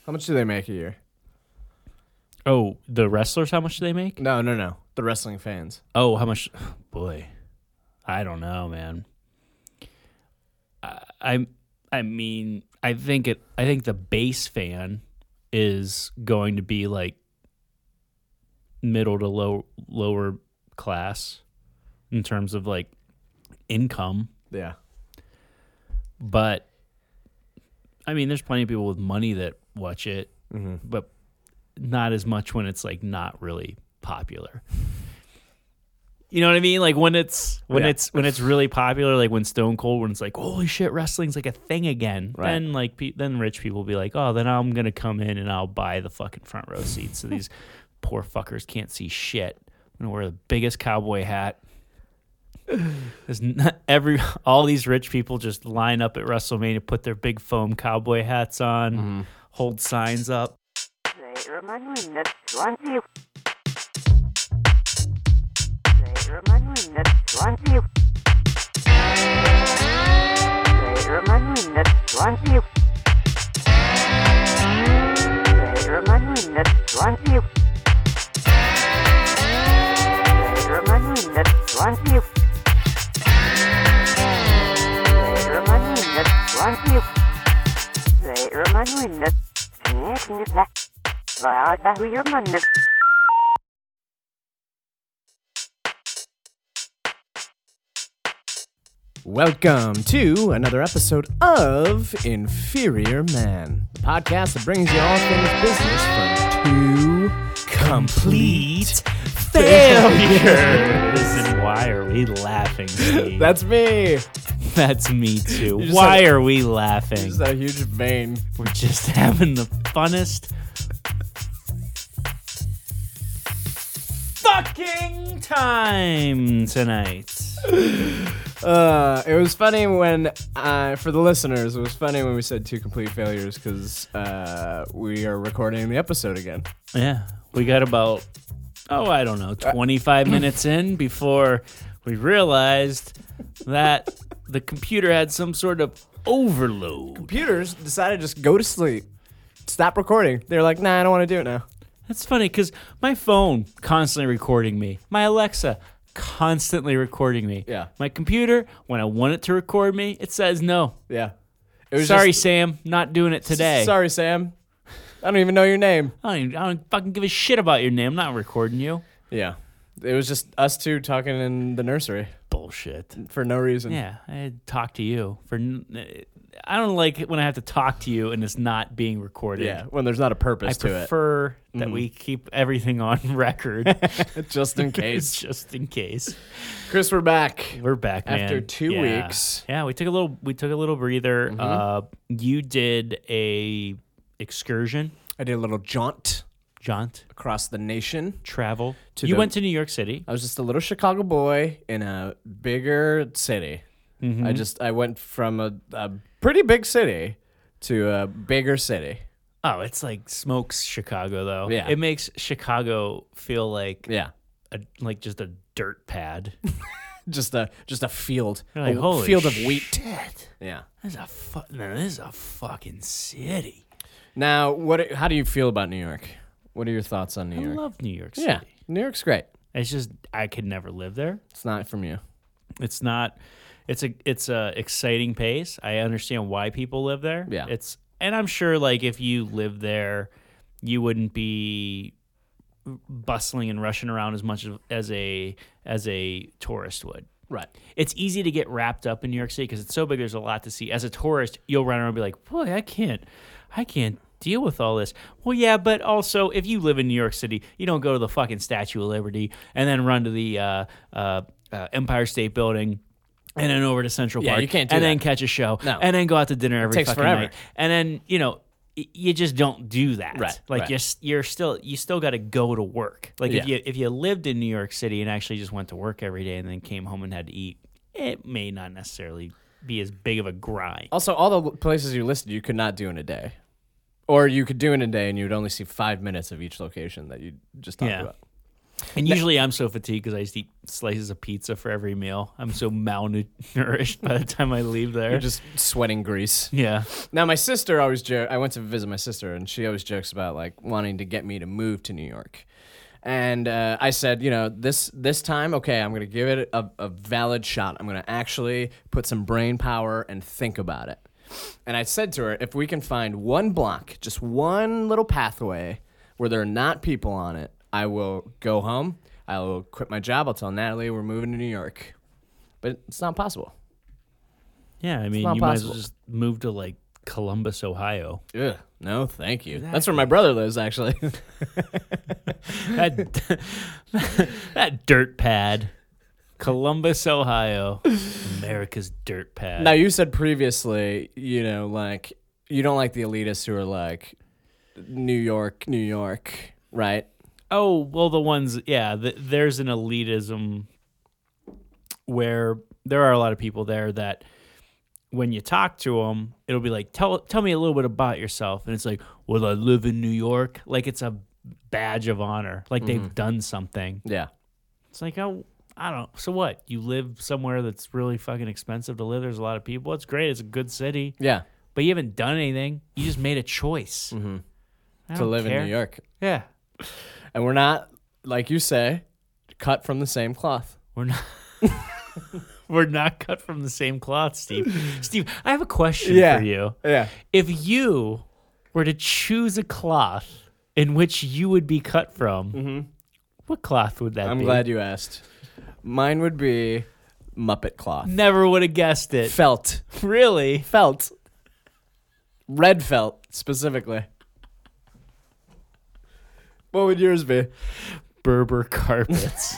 How much do they make a year? Oh, the wrestlers, how much do they make? No. The wrestling fans. Oh, how much? Boy, I don't know, man. I mean, I think the base fan is going to be like middle to lower class in terms of like income. Yeah. But I mean, there's plenty of people with money that watch it, but not as much when it's like not really popular. You know what I mean? Like when it's really popular, like when Stone Cold, when it's like, holy shit, wrestling's like a thing again. Right. Then like then rich people will be like, oh, then I'm gonna come in and I'll buy the fucking front row seats so these poor fuckers can't see shit. I'm gonna wear the biggest cowboy hat. All these rich people just line up at WrestleMania, put their big foam cowboy hats on, hold signs up. Welcome to another episode of Inferior Man, the podcast that brings you all things business from two Complete failures. And why are we laughing, Steve? That's me. That's me too. just Why had- are we laughing? Just a huge vein. We're just having the funnest fucking time tonight. It was funny when, for the listeners, it was funny when we said two complete failures because we are recording the episode again. Yeah, we got about, 25 minutes in before we realized that the computer had some sort of overload. Computers decided to just go to sleep, stop recording. They're like, nah, I don't want to do it now. That's funny because my phone constantly recording me. My Alexa constantly recording me. Yeah. My computer, when I want it to record me, it says no. Yeah. It was Sorry, just, Sam, not doing it today. Sorry, Sam. I don't even know your name. I don't fucking give a shit about your name. I'm not recording you. Yeah. It was just us two talking in the nursery Bullshit. for no reason. Yeah, I had to talk to you. I don't like it when I have to talk to you and it's not being recorded. Yeah, when there's not a purpose I to it. prefer that we keep everything on record. Just in case. Just in case. Chris, we're back. We're back, man. After 2 weeks. Yeah, we took a little breather. You did a excursion, I did a little jaunt across the nation. travel. To You the- went to New York City. I was just a little Chicago boy in a bigger city. I went from a pretty big city to a bigger city. Oh, it's like smokes Chicago though. Yeah. It makes Chicago feel like Yeah. just a dirt pad. Just a field. You're like, a holy field of wheat. shit. Yeah. This is a fucking city. Now, how do you feel about New York? What are your thoughts on New I York? love New York City. Yeah. New York's great. It's just I could never live there. It's not from you. It's not. It's a exciting pace. I understand why people live there. Yeah. And I'm sure like if you lived there, you wouldn't be bustling and rushing around as much as a tourist would. Right. It's easy to get wrapped up in New York City because it's so big. There's a lot to see. As a tourist, you'll run around and be like, boy, I can't deal with all this. Well, yeah, but also if you live in New York City, you don't go to the fucking Statue of Liberty and then run to the Empire State Building and then over to Central Yeah, Park you can't do and that. then catch a show No. and then go out to dinner every takes fucking forever. night. And then, you just don't do that. Right, Like right. you still got to go to work. Like Yeah. if you lived in New York City and actually just went to work every day and then came home and had to eat, it may not necessarily be as big of a grind. Also, all the places you listed, you could not do in a day. Or you could do in a day and you would only see 5 minutes of each location that you just talked Yeah. about. And usually I'm so fatigued because I just eat slices of pizza for every meal. I'm so malnourished by the time I leave there. You're just sweating grease. Yeah. Now, my sister always I went to visit my sister, and she always jokes about like wanting to get me to move to New York. And I said, this time, okay, I'm going to give it a valid shot. I'm going to actually put some brain power and think about it. And I said to her, if we can find one block, just one little pathway where there are not people on it, I will go home. I will quit my job. I'll tell Natalie we're moving to New York. But it's not possible. Yeah, I mean, not you might as possible. well just move to like Columbus, Ohio. Ugh, no, thank you. That's where my brother lives, actually. That, that dirt pad. Columbus, Ohio. America's dirt pad. Now, you said previously, like, you don't like the elitists who are like, New York, right? Oh, well, the ones, yeah, there's an elitism where there are a lot of people there that when you talk to them, it'll be like, tell me a little bit about yourself. And it's like, well, I live in New York. Like it's a badge of honor. Like they've done something. Yeah. It's like, oh, I don't know. So what? You live somewhere that's really fucking expensive to live. There's a lot of people. It's great. It's a good city. Yeah. But you haven't done anything. You just made a choice. I To don't live care. in New York. Yeah. And we're not, like you say, cut from the same cloth. We're not. We're not cut from the same cloth, Steve. Steve, I have a question for you. Yeah. If you were to choose a cloth in which you would be cut from, what cloth would that be? I'm glad you asked. Mine would be Muppet cloth. Never would have guessed it. Felt. Really? Felt. Red felt, specifically. What would yours be? Berber carpets.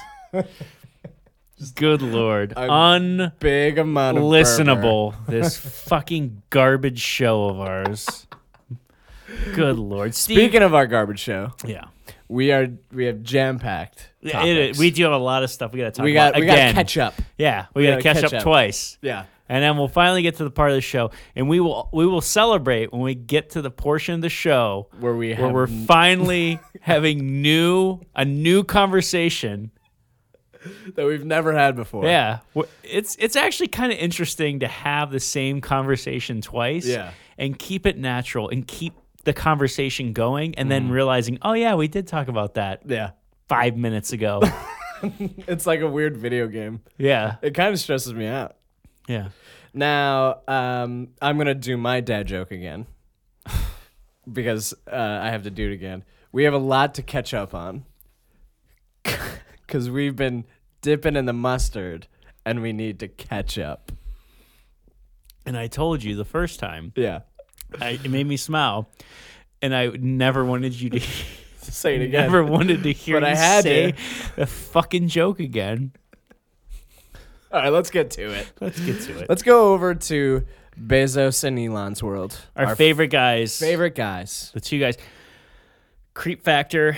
Good Lord. Big amount of Unlistenable. This fucking garbage show of ours. Good Lord. Steve, Speaking of our garbage show, yeah. we have jam-packed topics. We do have a lot of stuff we got to talk we about. got to Again. catch up. Yeah, we got to catch up twice. Yeah. And then we'll finally get to the part of the show, and we will celebrate when we get to the portion of the show Where we're finally having a new conversation that we've never had before. Yeah, it's actually kind of interesting to have the same conversation twice. Yeah. And keep it natural and keep the conversation going, and then realizing, oh yeah, we did talk about that Yeah. 5 minutes ago. It's like a weird video game. Yeah, It kind of stresses me out. yeah. Now, I'm going to do my dad joke again because I have to do it again. We have a lot to catch up on because we've been dipping in the mustard and we need to catch up. And I told you the first time, Yeah. it made me smile, and I never wanted you to Say it again. never wanted to hear But I you had say to. the fucking joke again. All right, let's get to it. Let's get to it. Let's go over to Bezos and Elon's world. Our favorite guys. Favorite guys. The two guys. Creep Factor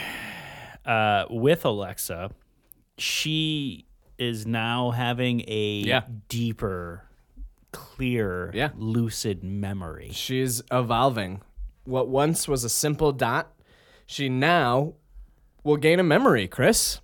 with Alexa. She is now having a deeper, clear, lucid memory. She's evolving. What once was a simple dot, she now will gain a memory, Chris.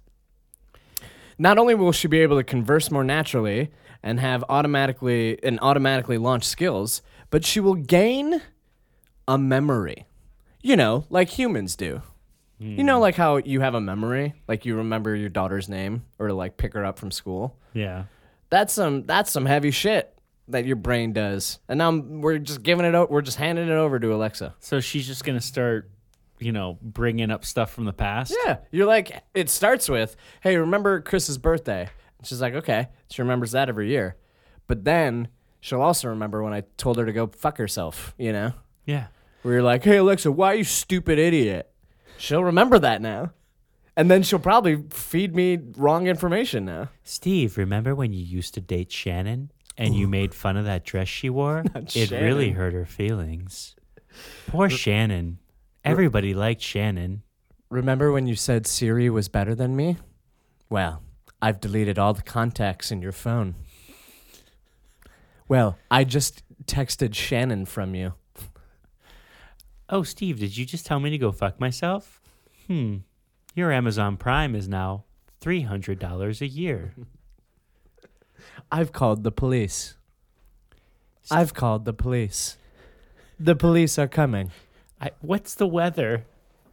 Not only will she be able to converse more naturally and have automatically launch skills, but she will gain a memory. Like humans do. Like how you have a memory, like you remember your daughter's name or to like pick her up from school. Yeah. That's some heavy shit that your brain does. And now we're just we're just handing it over to Alexa. So she's just going to start, bringing up stuff from the past? Yeah, you're like, it starts with, hey, remember Chris's birthday? And she's like, okay. She remembers that every year. But then she'll also remember when I told her to go fuck herself, Yeah. Where you're like, hey, Alexa, why you stupid idiot? She'll remember that now. And then she'll probably feed me wrong information now. Steve, remember when you used to date Shannon and you made fun of that dress she wore? It Shannon. really hurt her feelings. Poor Shannon. Everybody liked Shannon. Remember when you said Siri was better than me? Well, I've deleted all the contacts in your phone. Well, I just texted Shannon from you. Oh, Steve, did you just tell me to go fuck myself? Your Amazon Prime is now $300 a year. I've called the police. I've called the police. The police are coming. What's the weather?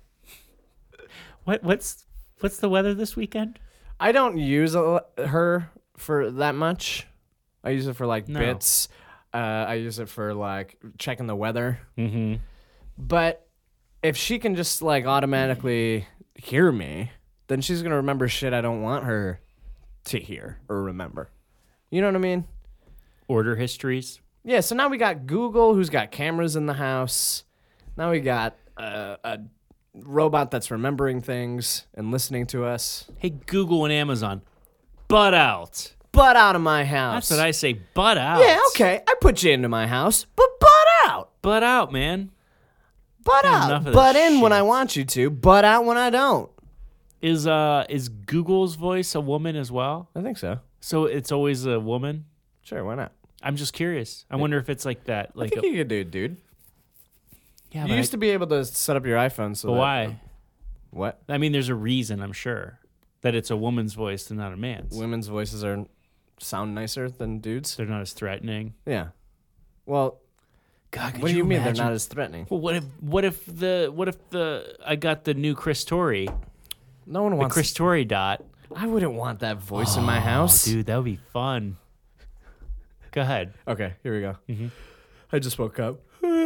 What's the weather this weekend? I don't use her for that much. I use it for like bits. I use it for like checking the weather. Mm-hmm. But if she can just like automatically hear me, then she's gonna remember shit I don't want her to hear or remember. You know what I mean? Order histories. Yeah, so now we got Google, who's got cameras in the house. Now we got a robot that's remembering things and listening to us. Hey, Google and Amazon, butt out. Butt out of my house. That's what I say, butt out. Yeah, okay. I put you into my house, but butt out. Butt out, man. Butt out. Butt in when I want you to, butt out when I don't. Is Google's voice a woman as well? I think so. So it's always a woman? Sure, why not? I'm just curious. I wonder if it's like that. I think you could do it, dude. Yeah, you used to be able to set up your iPhone so but that, why? What? I mean, there's a reason, I'm sure, that it's a woman's voice and not a man's. Women's voices sound nicer than dudes. They're not as threatening. Yeah. Well, God, what do you mean they're not as threatening? Well, what if I got the new Chris Torrey? No one wants the Chris Torrey dot. I wouldn't want that voice in my house. Dude, that would be fun. Go ahead. Okay, here we go. Mm-hmm. I just woke up.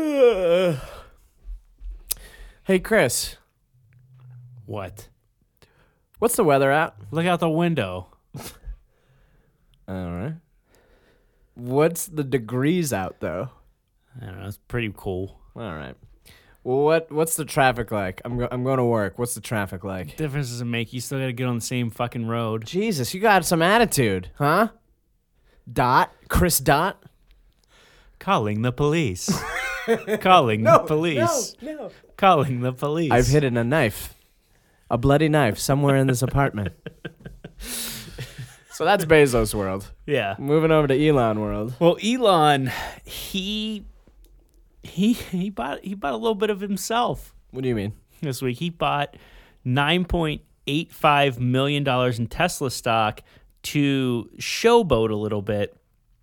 Hey, Chris. What? What's the weather at? Look out the window. All right. What's the degrees out, though? I don't know. It's pretty cool. All right. Well, what's the traffic like? I'm going to work. What's the traffic like? Difference doesn't make. You still got to get on the same fucking road. Jesus, you got some attitude, huh? Chris Dot? Calling the police. Calling the police. No. Calling the police. I've hidden a knife. A bloody knife somewhere in this apartment. So that's Bezos world. Yeah. Moving over to Elon world. Well, Elon, he bought a little bit of himself. What do you mean? This week he bought $9.85 million in Tesla stock to showboat a little bit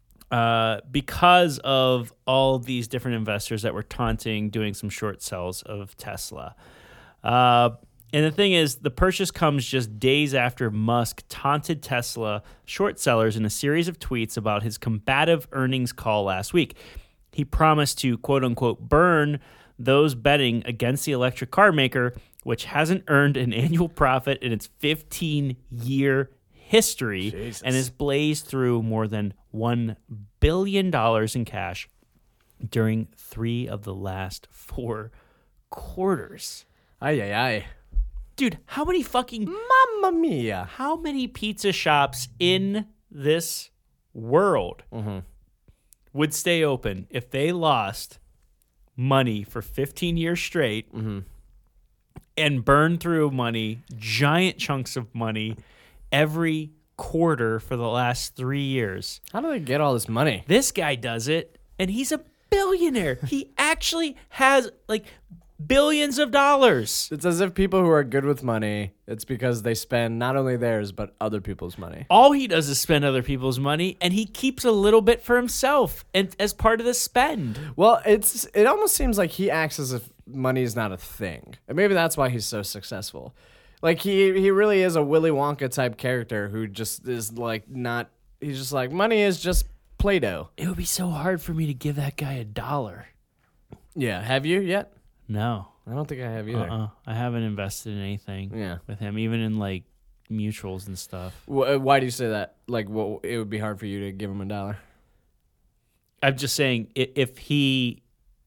because of all these different investors that were taunting doing some short sells of Tesla. And the thing is, the purchase comes just days after Musk taunted Tesla short sellers in a series of tweets about his combative earnings call last week. He promised to, quote unquote, burn those betting against the electric car maker, which hasn't earned an annual profit in its 15-year history. Jesus. And has blazed through more than $1 billion in cash during 3 of the last 4 quarters. Ay. Dude, how many fucking... Mamma mia. How many pizza shops in this world would stay open if they lost money for 15 years straight and burn through money, giant chunks of money, every quarter for the last 3 years? How do they get all this money? This guy does it, and he's a billionaire. He actually has, like... billions of dollars. It's as if people who are good with money, it's because they spend not only theirs, but other people's money. All he does is spend other people's money, and he keeps a little bit for himself and as part of the spend. Well, it almost seems like he acts as if money is not a thing. And maybe that's why he's so successful. Like, he really is a Willy Wonka type character who just is like not... He's just like, money is just Play-Doh. It would be so hard for me to give that guy $1. Yeah, have you yet? No. I don't think I have either. I haven't invested in anything with him, even in, like, mutuals and stuff. Why do you say that? Like, it would be hard for you to give him $1? I'm just saying, if he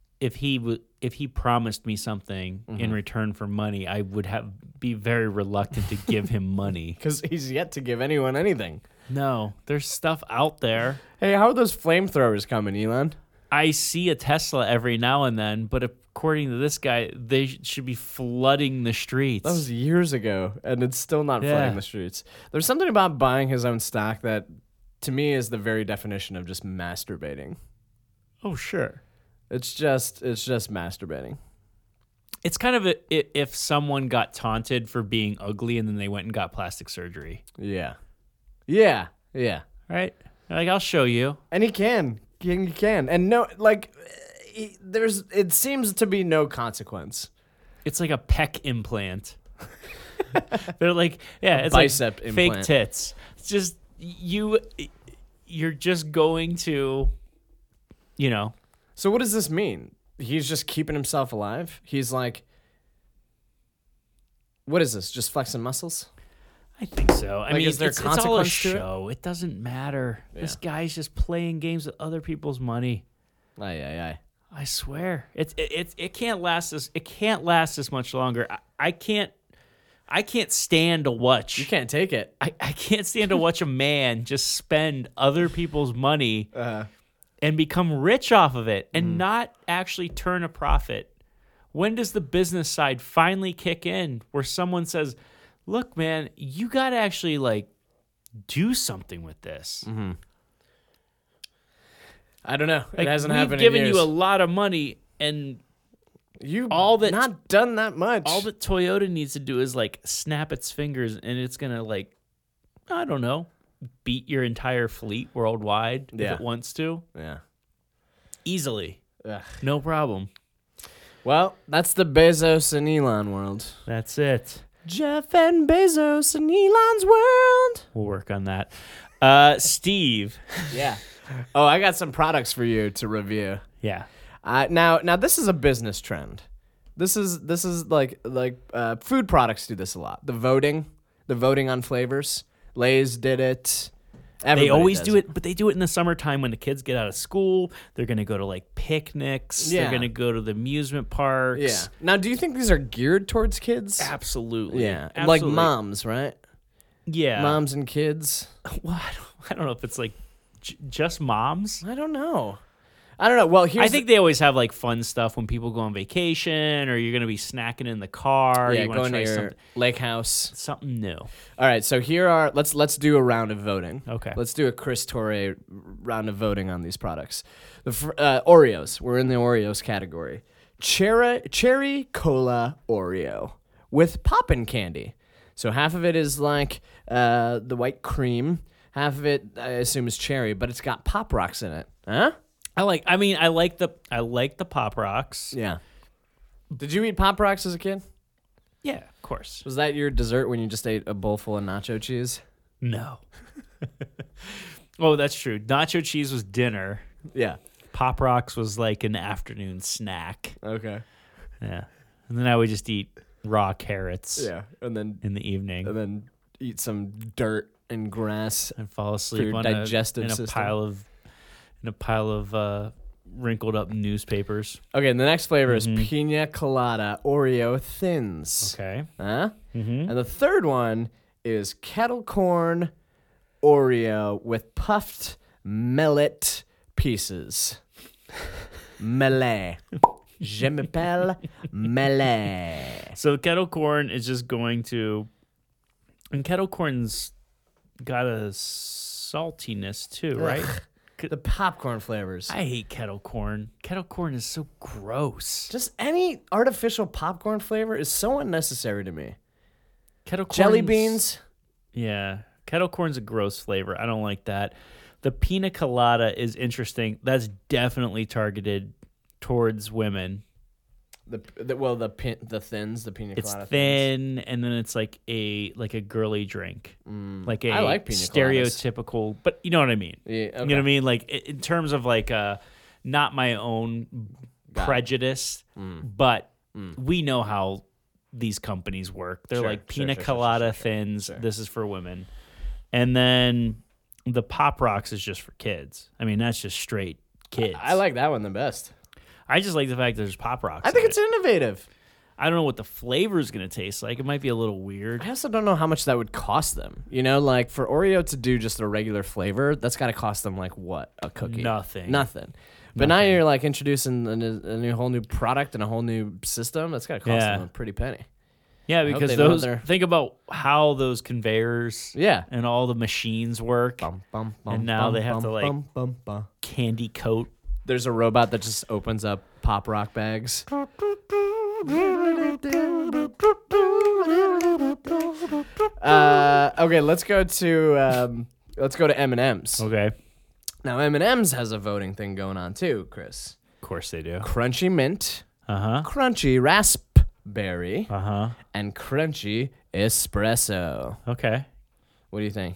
promised me something in return for money, I would be very reluctant to give him money. Because he's yet to give anyone anything. No, there's stuff out there. Hey, how are those flamethrowers coming, Elon? I see a Tesla every now and then, but according to this guy, they should be flooding the streets. That was years ago, and it's still not flooding the streets. There's something about buying his own stock that, to me, is the very definition of just masturbating. Oh, sure. It's just masturbating. It's kind of if someone got taunted for being ugly and then they went and got plastic surgery. Yeah. Yeah. Yeah. Right? Like, I'll show you. And he can. He can. And no, like, it seems to be no consequence. It's like a pec implant. They're like, yeah, it's bicep like implant. fake tits. It's just you're just going to, you know. So what does this mean? He's just keeping himself alive? He's like, what is this? Just flexing muscles? I think so. I mean, is there it's all a consequence to it? show. It doesn't matter. Yeah. This guy's just playing games with other people's money. Aye. I swear, it can't last this much longer. I can't stand to watch. You can't take it. I can't stand to watch a man just spend other people's money and become rich off of it and not actually turn a profit. When does the business side finally kick in where someone says, look, man, you got to actually like do something with this? Mm-hmm. I don't know. Like, It hasn't we've happened given in years. you a lot of money, and You've all not done that much. all that Toyota needs to do is like snap its fingers, and it's gonna like, I don't know, beat your entire fleet worldwide if Yeah. it wants to Yeah. easily, Ugh. no problem. Well, that's the Bezos and Elon world. That's it. Jeff and Bezos and Elon's world. We'll work on that. Steve. Yeah. Oh, I got some products for you to review. Yeah. Now this is a business trend. This is like food products do this a lot. The voting on flavors. Lay's did it. They Everybody always does do it, but they do it in the summertime when the kids get out of school. They're going to go to like picnics. Yeah. They're going to go to the amusement parks. Yeah. Now, do you think these are geared towards kids? Absolutely. Yeah. Like Absolutely. moms, right? Yeah. Moms and kids. Well, I don't know if it's like just moms. I don't know. Well, here's I think they always have like fun stuff when people go on vacation, or you're going to be snacking in the car. yeah, you want going to to try your lake house. something new. All right, so here are let's do a round of voting. Okay. Let's do a Chris Torre round of voting on these products. The Oreos. We're in the Oreos category. Cherry cola Oreo with poppin' candy. So half of it is like the white cream. Half of it, I assume, is cherry, but it's got Pop Rocks in it. Huh? I like the Pop Rocks. Yeah. Did you eat Pop Rocks as a kid? Yeah, of course. Was that your dessert when you just ate a bowl full of nacho cheese? No. Oh, that's true. Nacho cheese was dinner. Yeah. Pop Rocks was like an afternoon snack. Okay. Yeah. And then I would just eat raw carrots Yeah, and then in the evening eat some dirt and grass. and fall for asleep your on digestive in a system. pile of wrinkled up newspapers. Okay, and the next flavor is Pina Colada Oreo Thins. Okay. Huh? Mm-hmm. And the third one is Kettle Corn Oreo with puffed millet pieces. Melee. Je m'appelle Melee. So kettle corn is just going to, and kettle corn's got a saltiness too, right? The popcorn flavors. I hate kettle corn. Kettle corn is so gross. Just any artificial popcorn flavor is so unnecessary to me. Kettle corn. Jelly beans. Yeah. Kettle corn's a gross flavor. I don't like that. The pina colada is interesting. That's definitely targeted towards women. The thins, the pina It's colada. thin, and then it's like a girly drink, like a I like pina coladas. stereotypical. But you know what I mean. Yeah, okay. You know what I mean? Like in terms of like not my own Got it. prejudice, but we know how these companies work. They're Sure, like sure, pina sure, colada sure. thins. Sure. This is for women, and then the Pop Rocks is just for kids. I mean, that's just straight kids. I like that one the best. I just like the fact that there's Pop Rocks. I think in it's it. innovative. I don't know what the flavor is going to taste like. It might be a little weird. I also don't know how much that would cost them. You know, like for Oreo to do just a regular flavor, that's got to cost them like what? A cookie? Nothing. But now you're like introducing a whole new product and a whole new system. That's got to cost Yeah. them a pretty penny. Yeah, hope because they know those. their- Think about how those conveyors Yeah. and all the machines work. And now they have to, like, Candy coat. There's a robot that just opens up Pop Rock bags. Okay, let's go to M&M's. Okay. Now M&M's has a voting thing going on too, Chris. Of course they do. Crunchy mint, Uh-huh. crunchy raspberry, Uh-huh. and crunchy espresso. Okay. What do you think?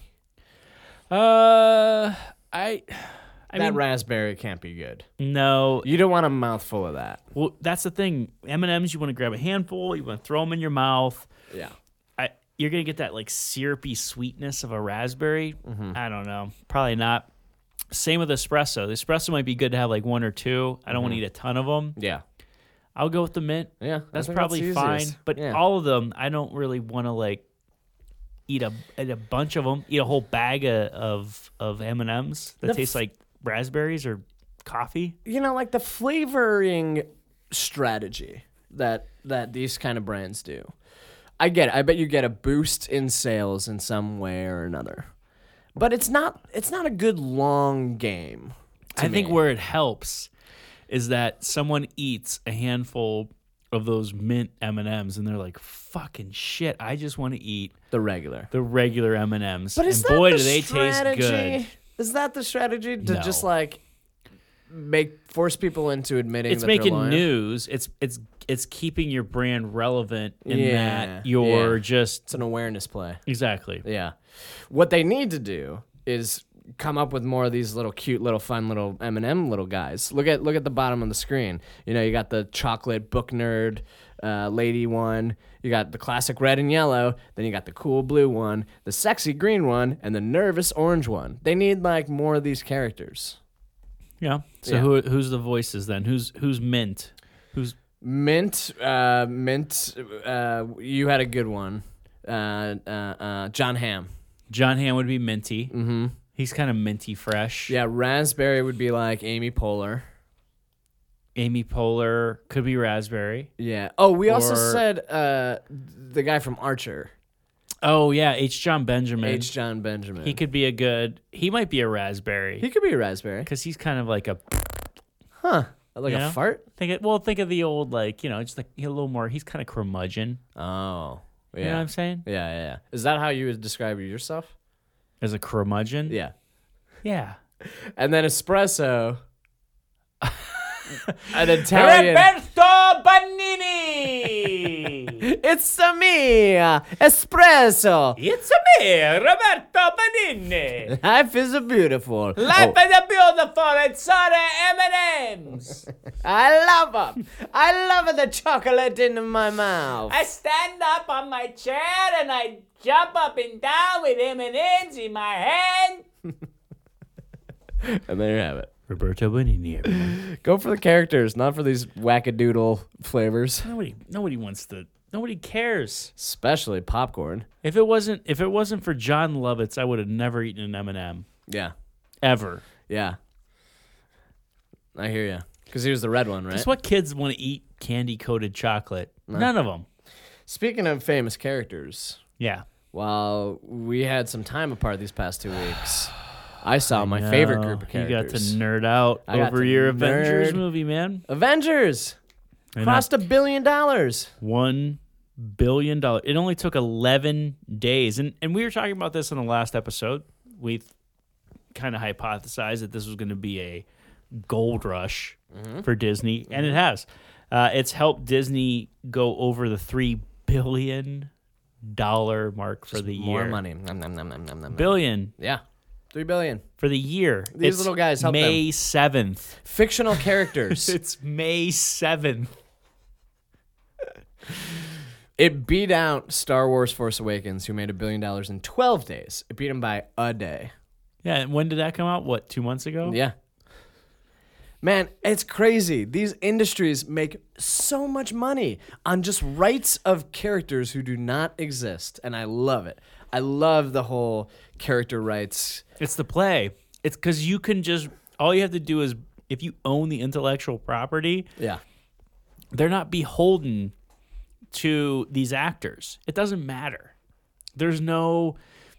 I That mean, raspberry can't be good. no. You don't want a mouthful of that. Well, that's the thing. M&Ms, you want to grab a handful, you want to throw them in your mouth. Yeah. You're going to get that like syrupy sweetness of a raspberry. I don't know. Probably not. Same with espresso. The espresso might be good to have like one or two. I don't want to eat a ton of them. Yeah. I'll go with the mint. Yeah. That's probably fine. But yeah. all of them, I don't really want to like eat a bunch of them. Eat a whole bag of M&Ms that taste like raspberries or coffee. You know, like the flavoring strategy that these kind of brands do. I get it. I bet you get a boost in sales in some way or another. But it's not a good long game. I think where it helps is that someone eats a handful of those mint M&Ms and they're like, fucking shit, I just want to eat the regular M&Ms. But is and boy, that do the they taste strategy? good. Is that the strategy to No. just like force people into admitting It's that they're making lying? news. It's keeping your brand relevant in Yeah, that you're yeah. just It's an awareness play. exactly. Yeah. What they need to do is come up with more of these little cute, little fun, little M&M little guys. Look at the bottom of the screen. You know, you got the chocolate book nerd lady one. You got the classic red and yellow. Then you got the cool blue one, the sexy green one, and the nervous orange one. They need like more of these characters. Yeah. So Yeah. who's the voices then? Who's mint? Who's Mint. You had a good one. John Hamm. John Hamm would be minty. Mm-hmm. He's kind of minty fresh. Yeah, raspberry would be like Amy Poehler. Amy Poehler could be raspberry. Yeah. Oh, we also Or- said the guy from Archer, Oh yeah, H. John Benjamin. H. John Benjamin. He could be a good. He might be a raspberry He could be a raspberry. because he's kind of like a. Huh? Like You a know? fart? Think of the old like just like a little more. He's kind of curmudgeon. Oh, yeah. You know what I'm saying? Yeah. Is that how you would describe yourself? As a curmudgeon. Yeah. Yeah. And then espresso. An Italian. Roberto Banini. It's me, espresso. It's me, Roberto Banini. Life is beautiful. Life Oh, is beautiful. It's all the M&Ms. I love them. I love the chocolate in my mouth. I stand up on my chair and I jump up and down with M&Ms in my hand. And there you have it. Roberto Benigni, everyone. Go for the characters, not for these wackadoodle flavors. Nobody cares. Especially popcorn. If it wasn't for John Lovitz, I would have never eaten an M&M Yeah. ever. Yeah. I hear you. Because he was the red one, right? Guess what kids want to eat candy coated chocolate? None of them. Speaking of famous characters, Yeah. while we had some time apart these past 2 weeks, I saw my favorite group of characters. You got to nerd out I got over to your Avengers nerd. movie, man. Avengers! I know. Crossed $1 billion. $1 billion. It only took 11 days. And we were talking about this in the last episode. We kind of hypothesized that this was going to be a gold rush for Disney, and it has. It's helped Disney go over the $3 billion mark for the year. More money. Nom, nom, nom, nom, nom, nom. Billion Yeah. $3 billion. for the year. These It's little guys help May 7th. Fictional characters. It's May 7th. It beat out Star Wars Force Awakens, who made $1 billion in 12 days. It beat them by a day. Yeah, and when did that come out? What, 2 months ago? Yeah. Man, it's crazy. These industries make so much money on just rights of characters who do not exist. And I love it. I love the whole character rights. It's the play. It's because you can just, all you have to do is, if you own the intellectual property, Yeah. they're not beholden to these actors. It doesn't matter. There's no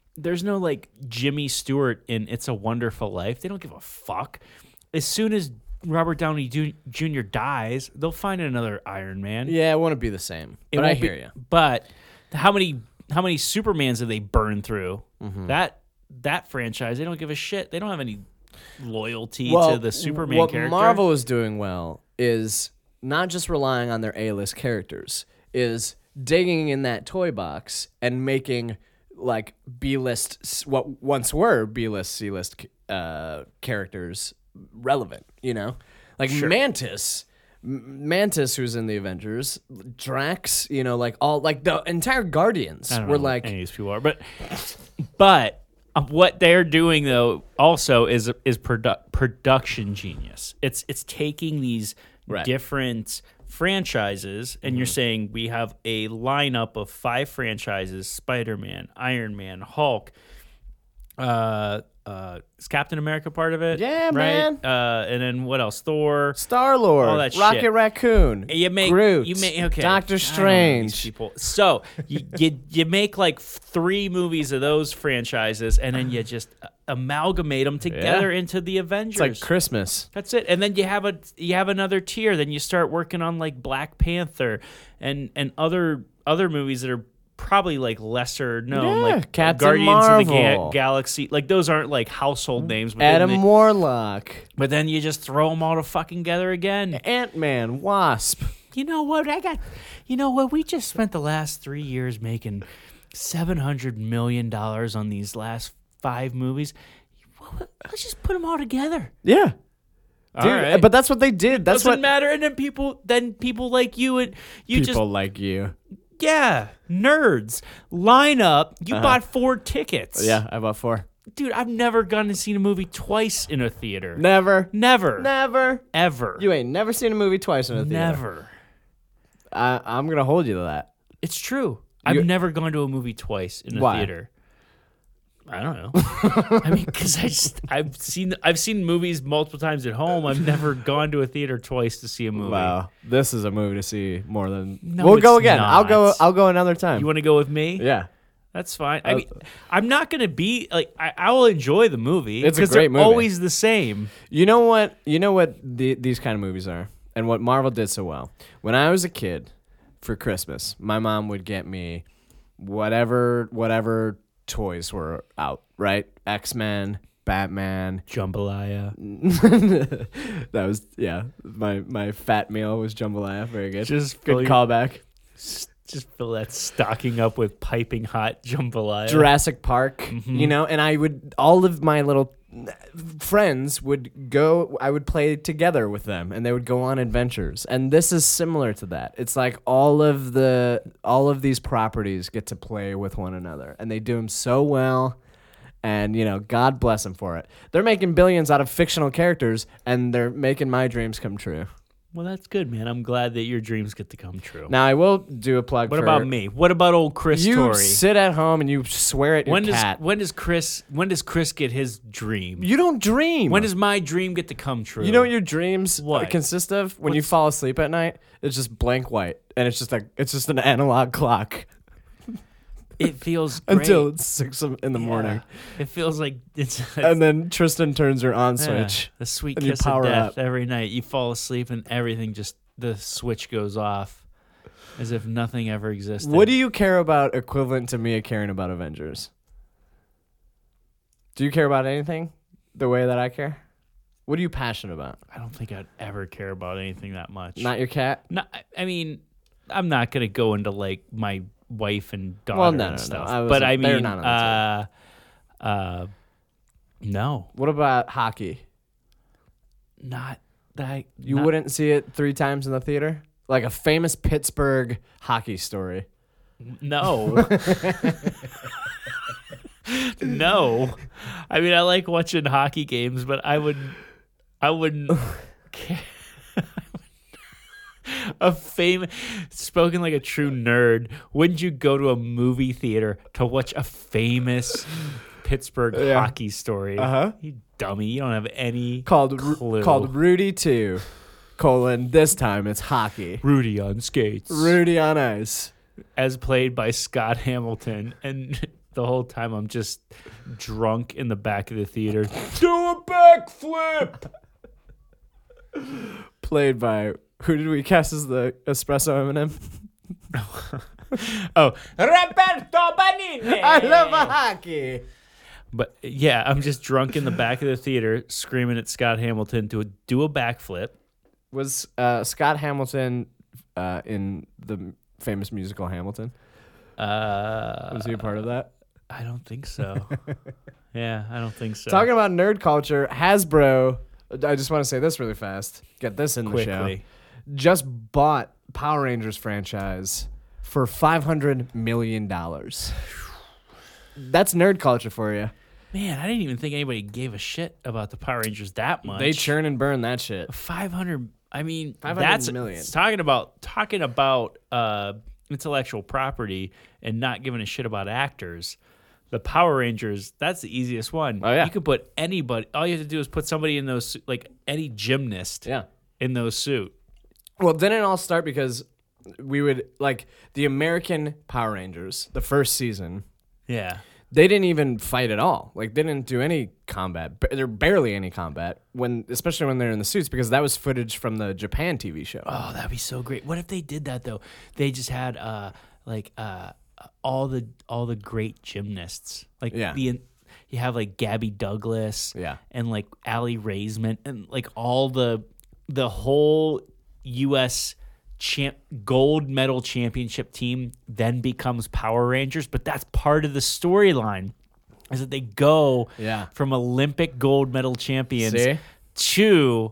like Jimmy Stewart in It's a Wonderful Life. They don't give a fuck. As soon as Robert Downey Jr. dies, they'll find another Iron Man. Yeah, it won't be the same. It But I won't hear be- you. But how many Supermans have they burned through? Mm-hmm. That franchise, they don't give a shit. They don't have any loyalty to the Superman what character. Marvel is doing well is not just relying on their A-list characters, is digging in that toy box and making like B-list, what once were B-list, C-list characters relevant, you know? Like Sure. Mantis, who's in the Avengers, Drax, you know, like all, like the entire Guardians I don't were know like, what any of these people are, but what they're doing though also is production genius. It's taking these Right. different franchises and you're saying we have a lineup of 5 franchises: Spider-Man, Iron Man, Hulk. Is Captain America part of it? Yeah, right? man. And then what else? Thor. Star-Lord, all that Rocket shit. Raccoon, Groot, okay. Doctor I don't know these Strange. people. So you make like 3 movies of those franchises, and then you just amalgamate them together into the Avengers. It's like Christmas. That's it. And then you have another tier. Then you start working on like Black Panther and other movies that are probably like lesser known, Yeah, like Captain Guardians of the Marvel. Galaxy. Like those aren't like household names. But Adam then Warlock, but then you just throw them all to fucking together again. Ant-Man, Wasp. You know what? We just spent the last 3 years making $700 million on these last 5 movies. Let's just put them all together. Yeah. All Dude, right. but that's what they did. That's Doesn't what matter. And then people like you and you people just like you. nerds line up. You bought 4 tickets. Yeah, I bought 4. Dude, I've never gone and seen a movie twice in a theater. Never. Never. Ever. You ain't never seen a movie twice in a theater. Never. I'm gonna hold you to that. It's true. I've never gone to a movie twice in a Why? theater. I don't know. I mean, because I've seen movies multiple times at home. I've never gone to a theater twice to see a movie. Wow, this is a movie to see more than. No, we'll go it's again. not. I'll go another time. You want to go with me? Yeah. That's fine. I mean, I'm not gonna be like I will enjoy the movie. It's a because great they're movie. always the same. You know what? These kind of movies are, and what Marvel did so well. When I was a kid, for Christmas, my mom would get me whatever toys were out. Right? X-Men, Batman. Jambalaya. That was My fat meal was jambalaya. Very good. Just good callback. Just fill that stocking up with piping hot jambalaya. Jurassic Park, you know, and all of my little friends would go, I would play together with them and they would go on adventures. And this is similar to that. It's like all of these properties get to play with one another and they do them so well. And, you know, God bless them for it. They're making billions out of fictional characters and they're making my dreams come true. Well, that's good, man. I'm glad that your dreams get to come true. Now, I will do a plug What for... about me? What about old Chris You Torrey? sit at home and you swear at your cat. When does Chris get his dream? You don't dream. When does my dream get to come true? You know what your dreams What? consist of? When you fall asleep at night, it's just blank white, and it's just an analog clock It feels great. until it's 6 in the morning, It feels like it's and then Tristan turns her on yeah, switch. the sweet and you kiss of power death up. every night. You fall asleep and everything the switch goes off as if nothing ever existed. What do you care about equivalent to me caring about Avengers? Do you care about anything the way that I care? What are you passionate about? I don't think I'd ever care about anything that much. Not your cat? No, I mean, I'm not gonna go into like my wife and daughter Well, no, and no, no. stuff. They're mean, not on no, What about hockey? not that. You wouldn't see it 3 times in the theater? Like a famous Pittsburgh hockey story. No. No. I mean, I like watching hockey games, but I wouldn't care. Spoken like a true nerd, wouldn't you go to a movie theater to watch a famous Pittsburgh hockey story? Uh-huh. You dummy. You don't have any Called clue. Rudy 2, this time it's hockey. Rudy on skates. Rudy on ice. As played by Scott Hamilton. And the whole time I'm just drunk in the back of the theater. Do a backflip! Played by, who did we cast as the espresso Eminem? Oh, Roberto Benigni. I love a hockey. But yeah, I'm just drunk in the back of the theater screaming at Scott Hamilton to do a backflip. Was Scott Hamilton in the famous musical Hamilton? Was he a part of that? I don't think so. Yeah, I don't think so. Talking about nerd culture, Hasbro, I just want to say this really fast. Get this in the show. Quickly. Just bought Power Rangers franchise for $500 million. That's nerd culture for you. Man, I didn't even think anybody gave a shit about the Power Rangers that much. They churn and burn that shit. 500. I mean, 500 that's million. talking about intellectual property and not giving a shit about actors. The Power Rangers, that's the easiest one. Oh, yeah. You could put anybody. All you have to do is put somebody in those, like any gymnast Yeah. in those suit. Well, didn't it all start because we would, like, the American Power Rangers, the first season, Yeah. they didn't even fight at all. Like, they didn't do any combat. There barely any combat, especially when they're in the suits, because that was footage from the Japan TV show. Oh, that'd be so great. What if they did that though? They just had all the great gymnasts. Like Yeah. you have like Gabby Douglas, Yeah. and like Allie Raisman, and like all the whole U.S. gold medal championship team then becomes Power Rangers. But that's part of the storyline, is that they go Yeah. from Olympic gold medal champions See? to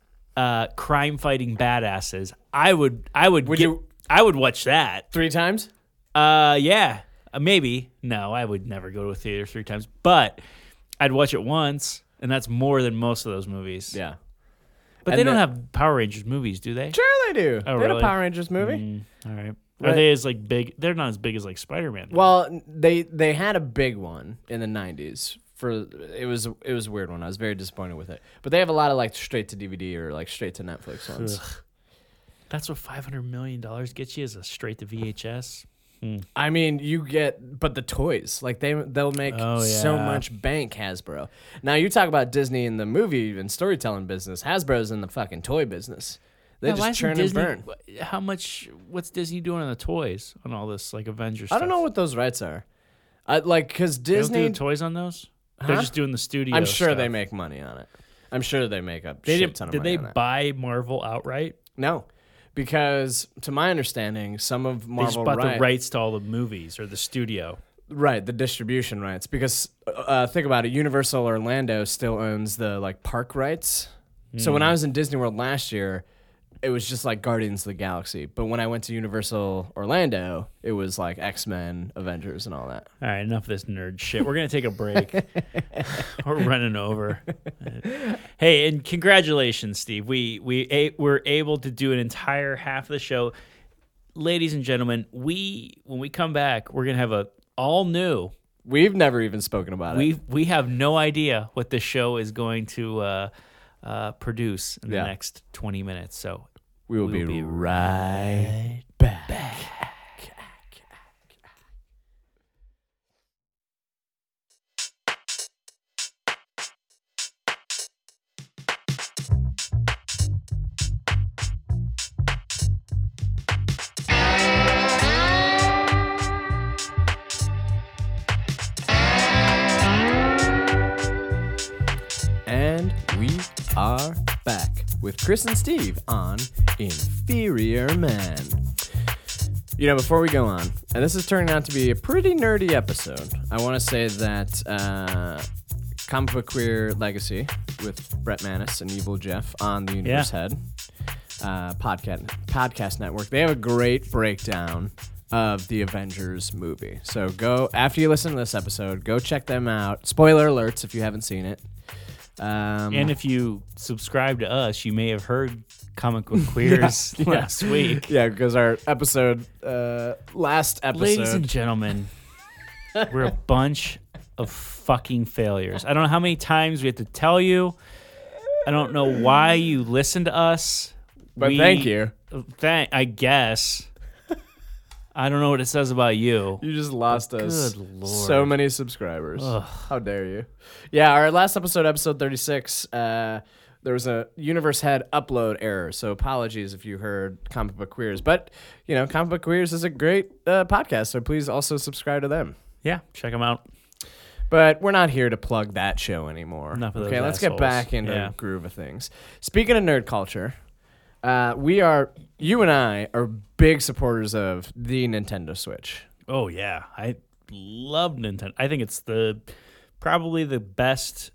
crime fighting badasses. I would you- I would watch that. 3 times? Yeah, maybe. No, I would never go to a theater 3 times, but I'd watch it once, and that's more than most of those movies. Yeah. But And they don't then- have Power Rangers movies, do they? Sure they do. Oh, they had a really? Power Rangers movie. All right. Right. Are they as like big? They're not as big as like Spider-Man. Well, they had a big one in the 90s. It was a weird one. I was very disappointed with it. But they have a lot of like straight to DVD or like straight to Netflix ones. That's what $500 million gets you, is a straight to VHS. I mean, but the toys, like they'll make Oh, so yeah. much bank, Hasbro. Now you talk about Disney in the movie and storytelling business. Hasbro's in the fucking toy business. They Now, why just isn't churn Disney, and burn. What's Disney doing on the toys on all this like Avengers I stuff? don't know what those rights are. Because They don't Disney, do the toys on those? They're Huh? just doing the studio I'm sure stuff. they make money on it. I'm sure they make a They shit didn't. ton of Did money they on that. buy Marvel outright? No, because to my understanding, some of They just Marvel bought the rights to all the movies or the studio. Right, the distribution rights. Because think about it, Universal Orlando still owns the like park rights. So when I was in Disney World last year, it was just like Guardians of the Galaxy. But when I went to Universal Orlando, it was like X-Men, Avengers, and all that. All right, enough of this nerd shit. We're gonna take a break. We're running over. Hey, and congratulations, Steve. We're able to do an entire half of the show. Ladies and gentlemen, when we come back, we're gonna have a all new. We've never even spoken about it. We have no idea what the show is going to produce in the Yeah. next 20 minutes. So We will be right back. And we are back with Chris and Steve on Inferior Man. You know, before we go on, and this is turning out to be a pretty nerdy episode, I want to say that Comic Book Queer Legacy with Brett Manis and Evil Jeff on the Universe Head podcast network, they have a great breakdown of the Avengers movie. So go, after you listen to this episode, go check them out. Spoiler alerts if you haven't seen it. and if you subscribe to us, you may have heard Comic Book Queers Yeah. last week. Yeah, because our last episode. Ladies and gentlemen, we're a bunch of fucking failures. I don't know how many times we have to tell you. I don't know why you listen to us. But thank you. I guess. I don't know what it says about you. You just lost us Good Lord. so many subscribers. Ugh. How dare you? Yeah, our last episode 36, that there was a Universe had upload error, so apologies if you heard Comic Book Queers. But, Comic Book Queers is a great podcast, so please also subscribe to them. Yeah, check them out. But we're not here to plug that show anymore. Enough of those okay, let's get assholes. back into Yeah. the groove of things. Speaking of nerd culture, you and I are big supporters of the Nintendo Switch. Oh yeah, I love Nintendo. I think it's probably the best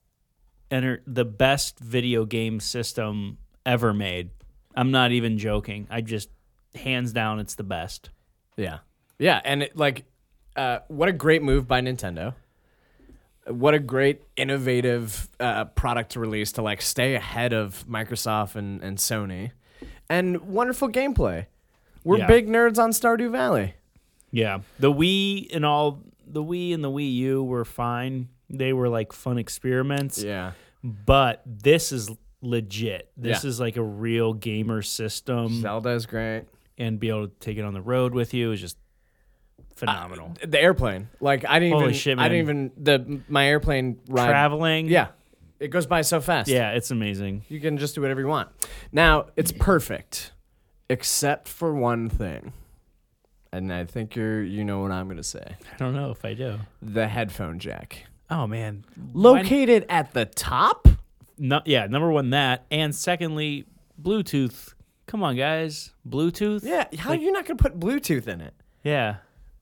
video game system ever made. I'm not even joking. I just hands down, it's the best. Yeah, and what a great move by Nintendo. What a great innovative product to release to stay ahead of Microsoft and Sony, and wonderful gameplay. We're big nerds on Stardew Valley. Yeah, the Wii and the Wii U were fine. They were fun experiments. Yeah, but this is legit. This is a real gamer system. Zelda is great, and be able to take it on the road with you is just phenomenal. The airplane, I didn't Holy even, shit, man. I didn't even my airplane ride. Traveling, Yeah, it goes by so fast. yeah, it's amazing. You can just do whatever you want. Now it's perfect, except for one thing, and I think you know what I'm gonna say. I don't know if I do. The headphone jack, Oh man, located at the top. No, yeah, number one that, and secondly, Bluetooth. Come on, guys, Bluetooth. Yeah, how are you not gonna put Bluetooth in it? Yeah.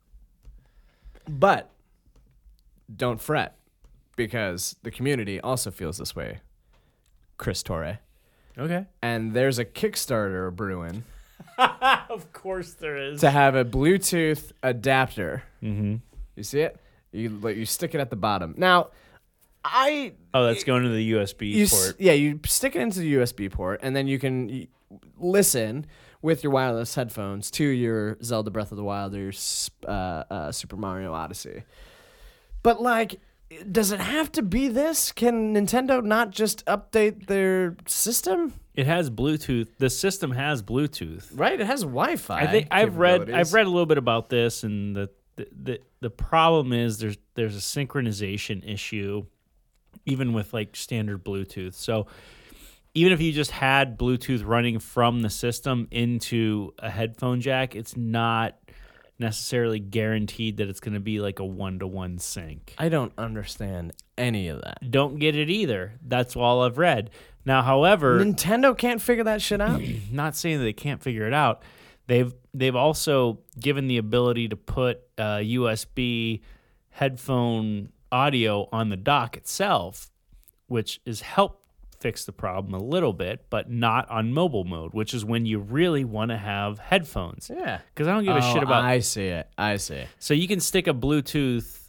But don't fret, because the community also feels this way, Chris Torre. Okay. And there's a Kickstarter brewing Of course there is. to have a Bluetooth adapter. Mm-hmm. You see it? You stick it at the bottom. Now, Oh, that's going to the USB port. you stick it into the USB port, and then you can listen with your wireless headphones to your Zelda Breath of the Wild or your Super Mario Odyssey. But does it have to be this? Can Nintendo not just update their system? It has Bluetooth. The system has Bluetooth. Right, it has Wi-Fi. I think I've read a capabilities. little bit about this, and the problem is there's a synchronization issue, even with standard Bluetooth. So even if you just had Bluetooth running from the system into a headphone jack, it's not necessarily guaranteed that it's going to be a 1-to-1 sync. I don't understand any of that. Don't get it either. That's all I've read. Now, however, Nintendo can't figure that shit out. not saying that they can't figure it out. They've also given the ability to put USB headphone audio on the dock itself, which has helped fix the problem a little bit, but not on mobile mode, which is when you really want to have headphones. Yeah. Because I don't give a shit about. I see it. I see. So you can stick a Bluetooth,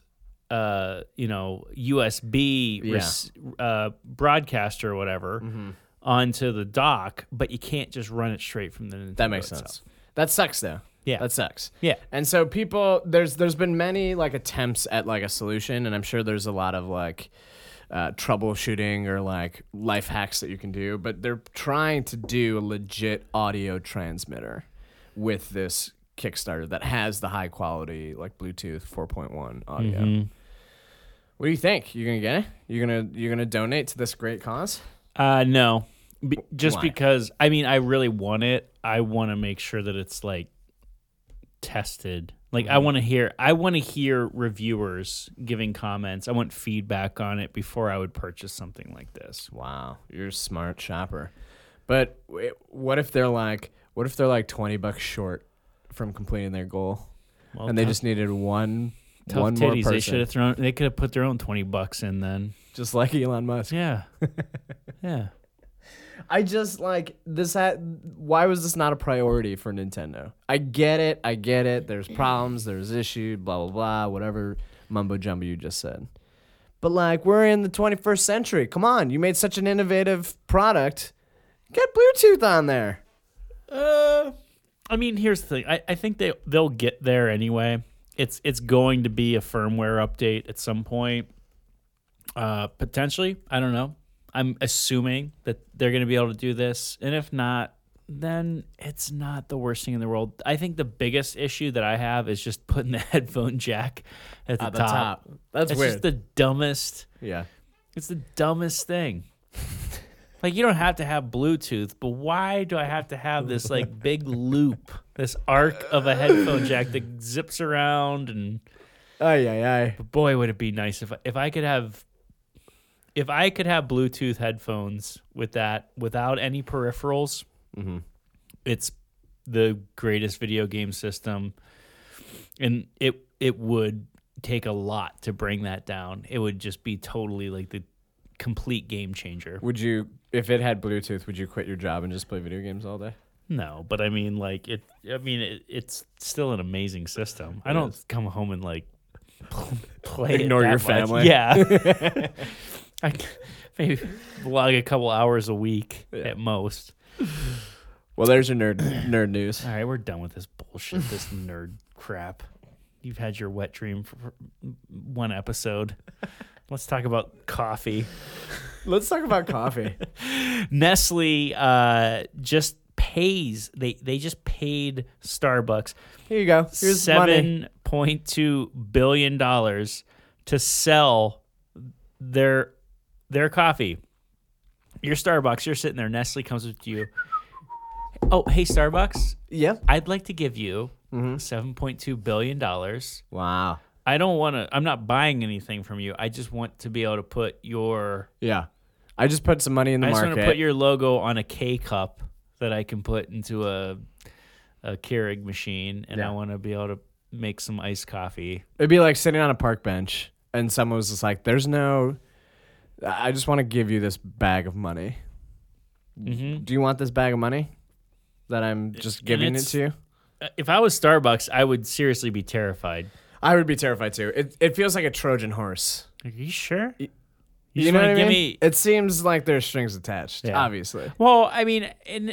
USB broadcaster or whatever onto the dock, but you can't just run it straight from the Nintendo That makes itself. sense. That sucks, though. Yeah. That sucks. Yeah. And so there's been many attempts at a solution, and I'm sure there's a lot of troubleshooting or life hacks that you can do, but they're trying to do a legit audio transmitter with this Kickstarter that has the high quality Bluetooth 4.1 audio. Mm-hmm. What do you think? You gonna get it? You're gonna donate to this great cause? No. Just Why? because, I really want it. I want to make sure that it's tested. I want to hear reviewers giving comments. I want feedback on it before I would purchase something like this. Wow, you're a smart shopper. But what if they're $20 short from completing their goal, Well, and they just needed one tough more titties. person, They could have put their own $20 in then. just like Elon Musk? Yeah. Yeah. I just this. Why was this not a priority for Nintendo? I get it. There's problems. There's issues. Blah blah blah. Whatever mumbo jumbo you just said. But we're in the 21st century. Come on, you made such an innovative product. Get Bluetooth on there. Here's the thing. I think they'll get there anyway. It's going to be a firmware update at some point. Potentially. I don't know. I'm assuming that they're going to be able to do this. And if not, then it's not the worst thing in the world. I think the biggest issue that I have is just putting the headphone jack at the top. That's It's weird. just the dumbest. Yeah. It's the dumbest thing. Like, you don't have to have Bluetooth, but why do I have to have this like big loop, this arc of a headphone jack that zips around? And but boy, would it be nice if I could have Bluetooth headphones with that without any peripherals. Mm-hmm. It's the greatest video game system, and it would take a lot to bring that down. It would just be totally like the complete game changer. Would you, if it had Bluetooth, would you quit your job and just play video games all day? No, but I mean, like it's still an amazing system. I don't come home and like play. Ignore your family. Yeah, I maybe log a couple hours a week at most. Well, there's your nerd news. All right, we're done with this bullshit, this nerd crap. You've had your wet dream for one episode. Let's talk about coffee. Let's talk about coffee. Nestle just pays. They just paid Starbucks. Here you go. Here's money. $7.2 billion to sell their coffee. Your Starbucks, you're sitting there. Nestle comes up to you. Oh, hey, Starbucks. Yep. I'd like to give you $7.2 billion. Wow. I'm not buying anything from you. I just want to be able to put your... Yeah. I just put some money in the market. I just want to put your logo on a K-cup that I can put into a Keurig machine, and I want to be able to make some iced coffee. It'd be like sitting on a park bench, and someone was just like, I just want to give you this bag of money. Mm-hmm. Do you want this bag of money that I'm just giving it to you? If I was Starbucks, I would seriously be terrified. I would be terrified too. It feels like a Trojan horse. Are you sure? You know what I mean? It seems like there's strings attached, obviously. Well, I mean,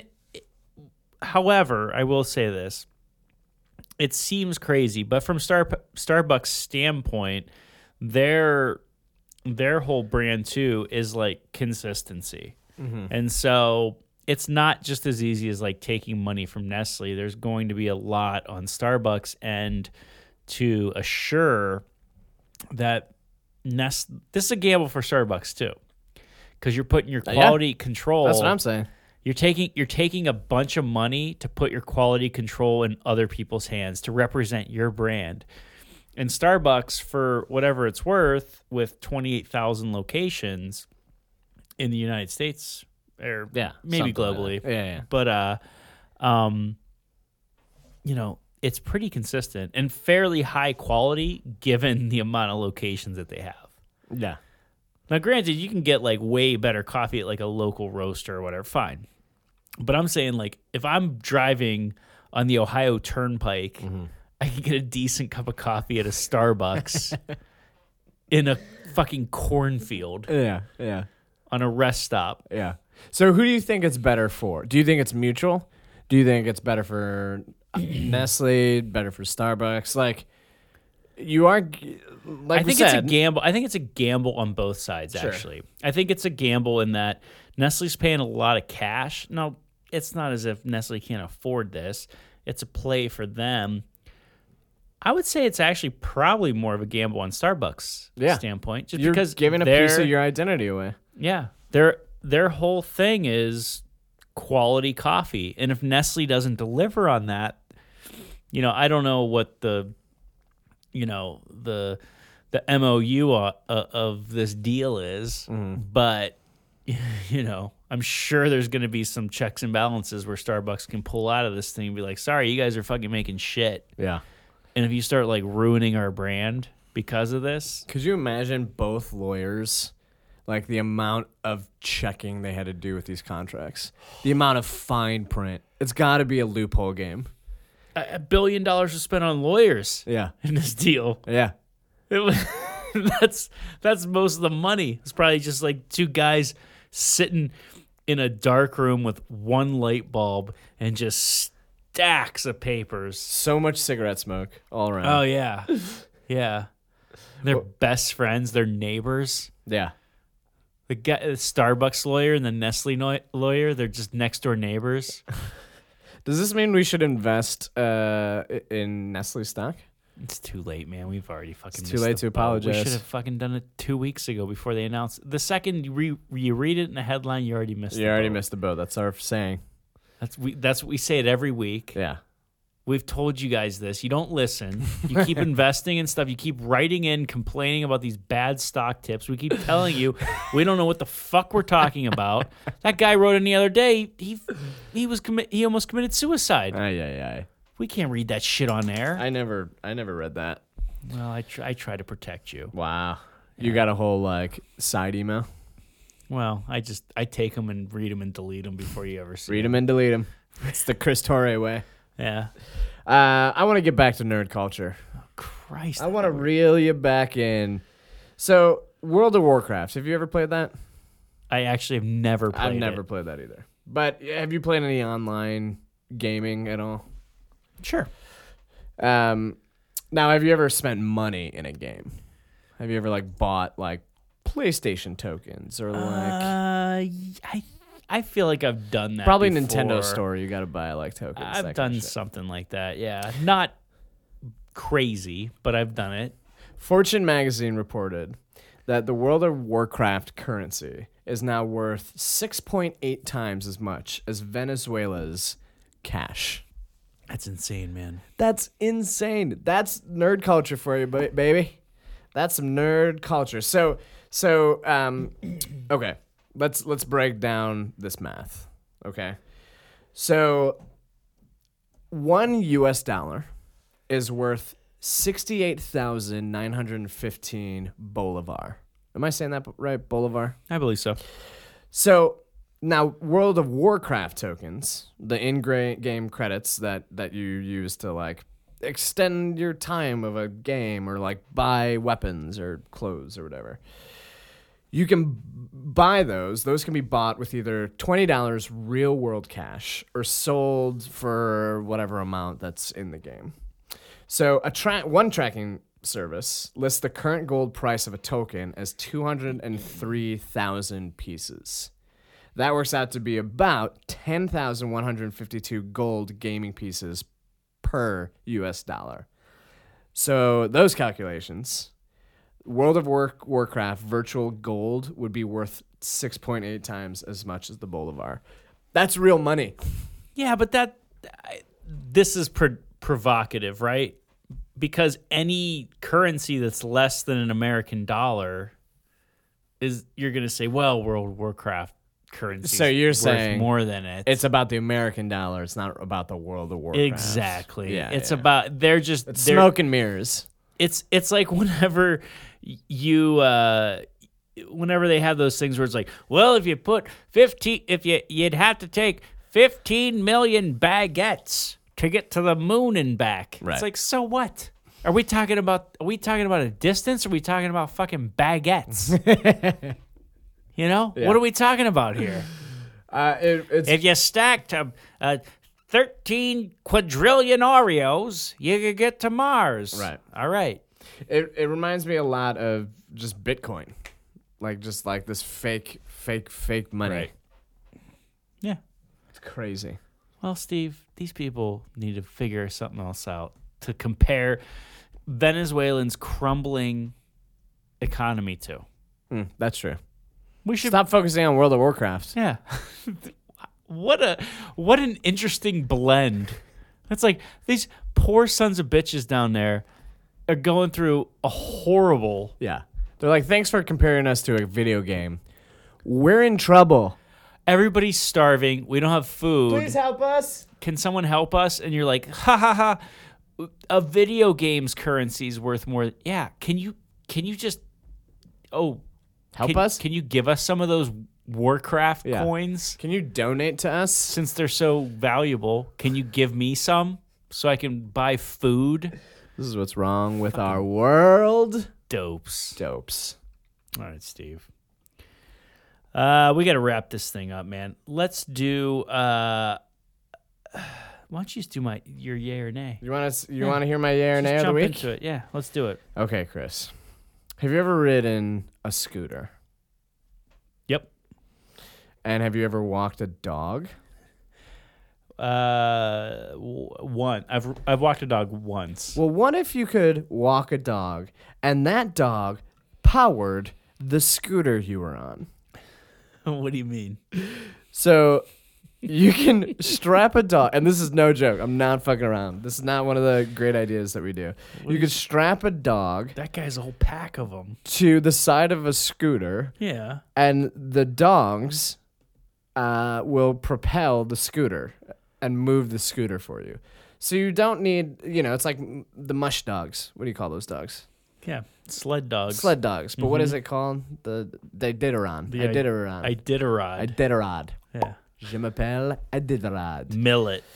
however, I will say this. It seems crazy, but from Starbucks' standpoint, their whole brand too is like consistency. Mm-hmm. And so it's not just as easy as like taking money from Nestle. There's going to be a lot on Starbucks and to assure that this is a gamble for Starbucks too, because you're putting your quality control. That's what I'm saying. You're taking a bunch of money to put your quality control in other people's hands to represent your brand. And Starbucks, for whatever it's worth, with 28,000 locations in the United States, or maybe globally, but it's pretty consistent and fairly high quality given the amount of locations that they have. Yeah. Now, granted, you can get like way better coffee at like a local roaster or whatever, fine. But I'm saying, like, if I'm driving on the Ohio Turnpike, I can get a decent cup of coffee at a Starbucks in a fucking cornfield. Yeah. On a rest stop. Yeah. So who do you think it's better for? Do you think it's mutual? Do you think it's better for Nestle, better for Starbucks? Like, you are, like I think it's a gamble. I think it's a gamble on both sides, actually. I think it's a gamble in that Nestle's paying a lot of cash. Now, it's not as if Nestle can't afford this. It's a play for them. I would say it's actually probably more of a gamble on Starbucks' standpoint. Just You're because giving a piece of your identity away. Yeah. Their whole thing is quality coffee. And if Nestle doesn't deliver on that, I don't know what the MOU of this deal is, but I'm sure there's going to be some checks and balances where Starbucks can pull out of this thing and be like, sorry, you guys are fucking making shit. Yeah. And if you start like ruining our brand because of this. Could you imagine both lawyers, like the amount of checking they had to do with these contracts, the amount of fine print? It's got to be a loophole game. $1 billion was spent on lawyers. Yeah. In this deal. Yeah. That's most of the money. It's probably just like two guys sitting in a dark room with one light bulb and just stacks of papers. So much cigarette smoke all around. Oh yeah. Yeah. They're best friends, they're neighbors. Yeah. The Starbucks lawyer and the Nestle lawyer, they're just next door neighbors. Does this mean we should invest in Nestle stock? It's too late, man. We've already fucking. It's missed too late the to boat. apologize. We should have fucking done it 2 weeks ago before they announced. The second you read it in the headline, you already missed. You already missed the boat. That's our saying. That's what we say it every week. Yeah. We've told you guys this. You don't listen. You keep investing in stuff. You keep writing in, complaining about these bad stock tips. We keep telling you we don't know what the fuck we're talking about. That guy wrote in the other day. He almost committed suicide. Aye. We can't read that shit on air. I never read that. Well, I try to protect you. Wow. You got a whole side email. Well, I take them and read them and delete them before you ever see Read them and delete them. It's the Chris Torre way. Yeah. I want to get back to nerd culture. Christ. I want to reel you back in. So, World of Warcraft. Have you ever played that? I actually have never played I've never it. played that either. But have you played any online gaming at all? Sure. Now, have you ever spent money in a game? Have you ever bought PlayStation tokens or I feel like I've done that. probably before. Nintendo Store? You got to buy tokens. I've that kind done of shit. something like that. Yeah, not crazy, but I've done it. Fortune magazine reported that the World of Warcraft currency is now worth 6.8 times as much as Venezuela's cash. That's insane, man. That's insane. That's nerd culture for you, baby. That's some nerd culture. So, okay. Let's break down this math. Okay. So, $1 is worth 68,915 bolivar. Am I saying that right? Bolivar? I believe so. So now World of Warcraft tokens, the in-game credits that you use to extend your time of a game or buy weapons or clothes or whatever. You can buy those. Those can be bought with either $20 real world cash or sold for whatever amount that's in the game. So one tracking service lists the current gold price of a token as 203,000 pieces. That works out to be about 10,152 gold gaming pieces per US dollar. So those calculations, World of Warcraft virtual gold would be worth 6.8 times as much as the Bolivar. That's real money. Yeah, but this is provocative, right? Because any currency that's less than an American dollar you're going to say, well, World of Warcraft currency. So you're worth saying more than it. It's about the American dollar. It's not about the World of Warcraft. Exactly. Yeah, it's yeah. about they're smoke and mirrors. It's like whenever whenever they have those things where it's like, well, if you put 15, you'd have to take 15 million baguettes to get to the moon and back. Right. It's like, so what? Are we talking about a distance? Or are we talking about fucking baguettes? Yeah. What are we talking about here? If you stacked 13 quadrillion Oreos, you could get to Mars. Right. All right. It reminds me a lot of just Bitcoin, just this fake money. Right. Yeah. It's crazy. Well, Steve, these people need to figure something else out to compare Venezuelans' crumbling economy to. That's true. We should Stop focusing on World of Warcraft. Yeah. What an interesting blend. It's like these poor sons of bitches down there are going through a horrible. Yeah. They're like, thanks for comparing us to a video game. We're in trouble. Everybody's starving. We don't have food. Please help us. Can someone help us? And you're like, ha ha ha. A video game's currency is worth more. Yeah. Can you just help us? Can you give us some of those Warcraft Yeah. coins? Can you donate to us? Since they're so valuable, can you give me some so I can buy food? This is what's wrong with our world. Dopes. All right, Steve. We got to wrap this thing up, man. Let's do. Why don't you just do your yay or nay? You want to hear my yay or nay of the jump week? into it. Yeah, let's do it. Okay, Chris. Have you ever ridden a scooter? Yep. And have you ever walked a dog? One. I've walked a dog once. Well, what if you could walk a dog and that dog powered the scooter you were on? What do you mean? So you can strap a dog, and this is no joke. I'm not fucking around. This is not one of the great ideas that we do. You could strap a dog That guy's a whole pack of them. to the side of a scooter, Yeah. and the dogs will propel the scooter and move the scooter for you. So you don't need, it's like the mush dogs. What do you call those dogs? Yeah. Sled dogs. Sled dogs. But what is it called? They Iditarod. The Iditarod. Iditarod. Iditarod. Yeah. Je m'appelle Iditarod. Millet.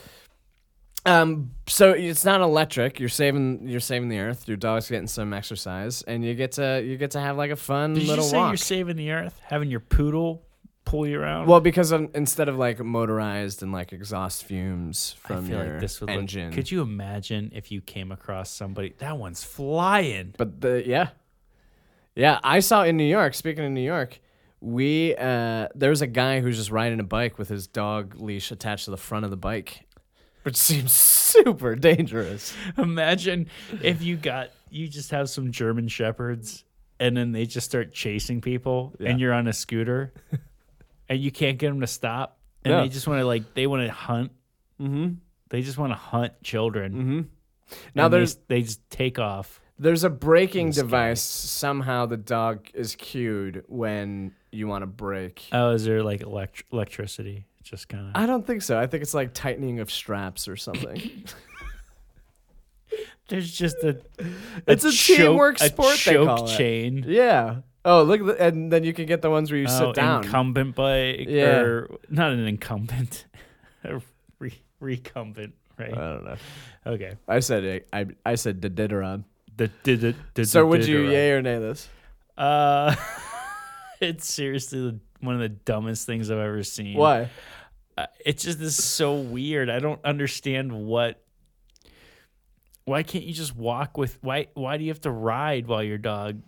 So it's not electric. You're saving the earth. Your dog's getting some exercise, and you get to have like a fun Did little you say walk. you're saving the earth? Having your poodle pull you around? Well, because instead of like motorized and like exhaust fumes I from feel your like this would engine. Could you imagine if you came across somebody? That one's flying. But yeah, I saw in New York. Speaking of New York, there was a guy who's just riding a bike with his dog leash attached to the front of the bike, which seems super dangerous. Imagine if you just have some German shepherds and then they just start chasing people and you're on a scooter and you can't get them to stop and Yeah. they just want to they want to hunt. Mm-hmm. They just want to hunt children. Mm-hmm. Now And they just take off. There's a braking That's device. Somehow the dog is cued when you want to brake. Oh, is there like electricity? Just kind of. I don't think so. I think it's like tightening of straps or something. There's just It's a teamwork sport, they choke call it. chain. Yeah. Oh, look, and then you can get the ones where you sit down. Incumbent bike, Yeah. or not an incumbent, a recumbent, right? I don't know. Okay. I said Iditarod. The So would you yay or nay this? It's seriously one of the dumbest things I've ever seen. Why? It just is so weird. I don't understand why can't you just walk with why do you have to ride while your dog?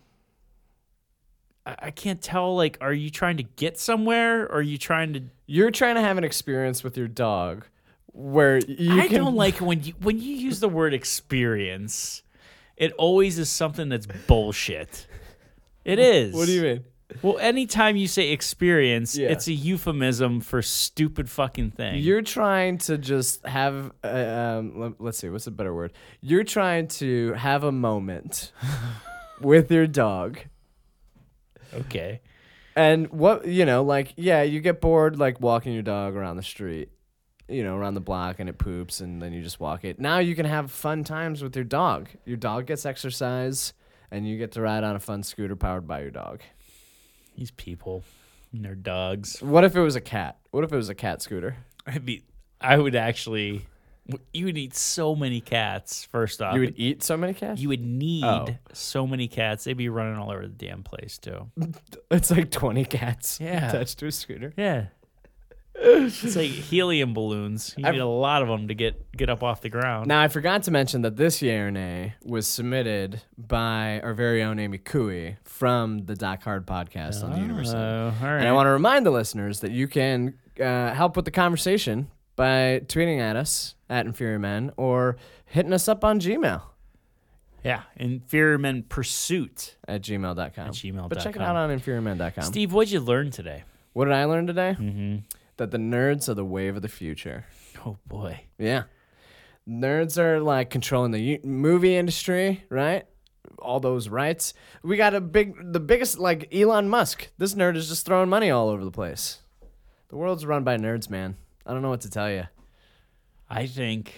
I can't tell. Like, are you trying to get somewhere or are you trying to? You're trying to have an experience with your dog where I don't like when you use the word experience. It always is something that's bullshit. It is. What do you mean? Well, anytime you say experience, Yeah. it's a euphemism for stupid fucking thing. You're trying to just have, let's see, what's a better word? You're trying to have a moment with your dog. Okay. And you get bored like walking your dog around the street, around the block, and it poops, and then you just walk it. Now you can have fun times with your dog. Your dog gets exercise, and you get to ride on a fun scooter powered by your dog. These people and their dogs. What if it was a cat? What if it was a cat scooter? You would eat so many cats, first off. You would eat so many cats? You would need Oh. so many cats. They'd be running all over the damn place, too. It's like 20 cats Yeah. attached to a scooter. Yeah. It's like helium balloons. You need a lot of them to get up off the ground. Now, I forgot to mention that this yay or nay was submitted by our very own Amy Cooey from the Doc Hard podcast on the University. All right. And I want to remind the listeners that you can help with the conversation by tweeting at us at Inferior Men or hitting us up on Gmail Yeah, Inferior Men Pursuit at gmail.com. at gmail.com. But check it out on inferiormen.com. Steve, what'd you learn today? What did I learn today? Mm-hmm. That the nerds are the wave of the future. Oh, boy. Yeah. Nerds are like controlling the movie industry, right? All those rights. We got the biggest, like Elon Musk. This nerd is just throwing money all over the place. The world's run by nerds, man. I don't know what to tell you. I think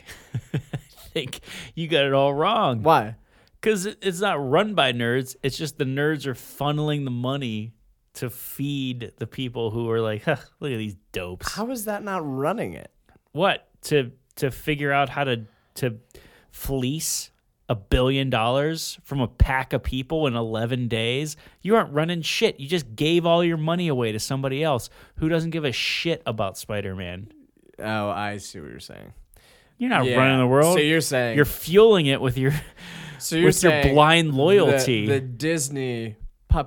you got it all wrong. Why? Because it's not run by nerds. It's just the nerds are funneling the money to feed the people who are like, huh, look at these dopes. How is that not running it? What? To figure out how to fleece $1 billion from a pack of people in 11 days? You aren't running shit. You just gave all your money away to somebody else who doesn't give a shit about Spider-Man. Oh, I see what you're saying. You're not running the world. So you're saying You're fueling it with your your blind loyalty. The Disney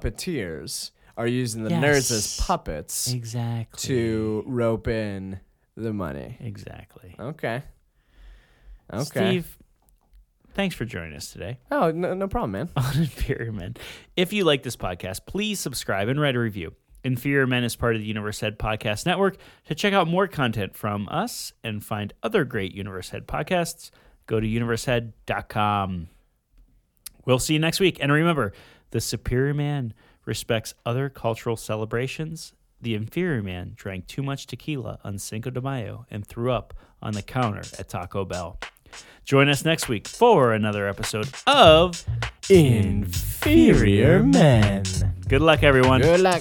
puppeteers are using the nerds as puppets Exactly. to rope in the money. Exactly. Okay. Steve, thanks for joining us today Oh, no problem, man. on Inferior Men. If you like this podcast, please subscribe and write a review. Inferior Men is part of the Universe Head Podcast Network. To check out more content from us and find other great Universe Head podcasts, go to universehead.com. We'll see you next week. And remember, the superior man respects other cultural celebrations. The inferior man drank too much tequila on Cinco de Mayo and threw up on the counter at Taco Bell. Join us next week for another episode of Inferior Men. Good luck, everyone. Good luck.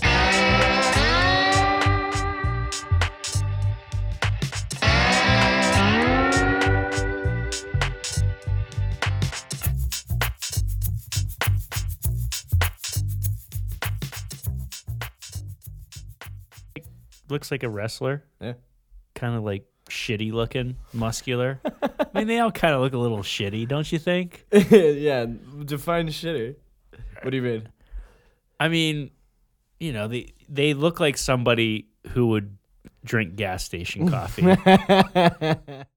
Looks like a wrestler. Yeah. Kind of like shitty looking, muscular. I mean, they all kind of look a little shitty, don't you think? Yeah, define shitty. What do you mean? I mean, you know, they look like somebody who would drink gas station coffee.